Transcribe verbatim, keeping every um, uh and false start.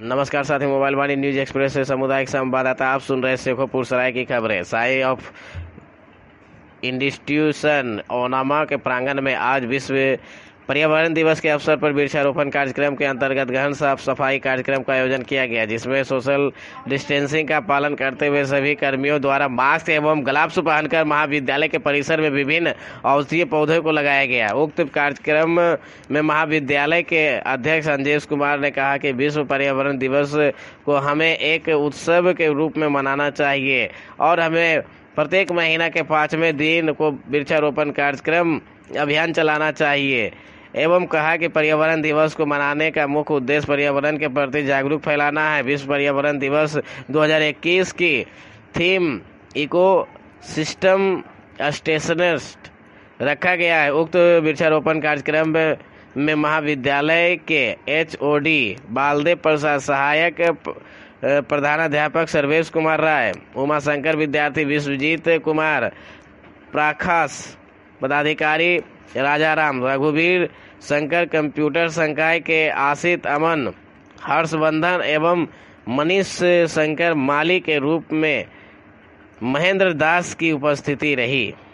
नमस्कार साथी, मोबाइल वाणी news express से सामुदायिक संवाददाता आप सुन रहे शेखोपुर सराय की खबरें। साई ऑफ इंस्टीट्यूशन ओनामा के प्रांगण में आज विश्व पर्यावरण दिवस के अवसर पर वृक्षारोपण कार्यक्रम के अंतर्गत गहन साफ सफाई कार्यक्रम का आयोजन किया गया, जिसमें सोशल डिस्टेंसिंग का पालन करते हुए सभी कर्मियों द्वारा मास्क एवं ग्लव्स पहनकर महाविद्यालय के परिसर में विभिन्न औषधीय पौधों को लगाया गया। उक्त कार्यक्रम में महाविद्यालय के अध्यक्ष अंजेश कुमार ने कहा कि विश्व पर्यावरण दिवस को हमें एक उत्सव के रूप में मनाना चाहिए और हमें प्रत्येक महीना के पाँचवें दिन को वृक्षारोपण कार्यक्रम अभियान चलाना चाहिए एवं कहा कि पर्यावरण दिवस को मनाने का मुख्य उद्देश्य पर्यावरण के प्रति जागरूक फैलाना है। विश्व पर्यावरण दिवस दो हज़ार इक्कीस की थीम इको सिस्टम स्टेशनिस्ट रखा गया है। उक्त वृक्षारोपण कार्यक्रम में महाविद्यालय के H O D Baldev Prasad, सहायक प्रधानाध्यापक सर्वेश कुमार राय, उमाशंकर विद्यार्थी विश्वजीत कुमार, प्राखास पदाधिकारी राजाराम, रघुवीर शंकर, कंप्यूटर संकाय के आशित अमन, हर्षवर्धन एवं मनीष शंकर माली के रूप में महेंद्र दास की उपस्थिति रही।